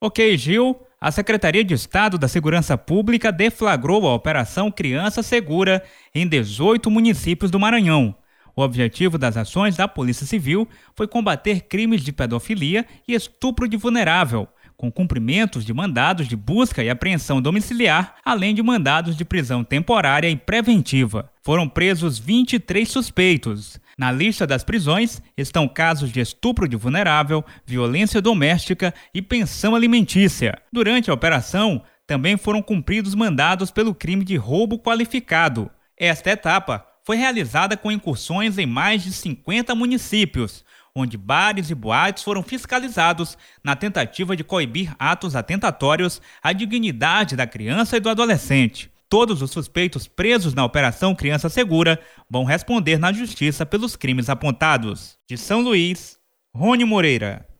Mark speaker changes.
Speaker 1: Ok, Gil. A Secretaria de Estado da Segurança Pública deflagrou a Operação Criança Segura em 18 municípios do Maranhão. O objetivo das ações da Polícia Civil foi combater crimes de pedofilia e estupro de vulnerável, com cumprimentos de mandados de busca e apreensão domiciliar, além de mandados de prisão temporária e preventiva. Foram presos 23 suspeitos. Na lista das prisões estão casos de estupro de vulnerável, violência doméstica e pensão alimentícia. Durante a operação, também foram cumpridos mandados pelo crime de roubo qualificado. Esta etapa foi realizada com incursões em mais de 50 municípios, onde bares e boates foram fiscalizados na tentativa de coibir atos atentatórios à dignidade da criança e do adolescente. Todos os suspeitos presos na Operação Criança Segura vão responder na Justiça pelos crimes apontados. De São Luís, Rony Moreira.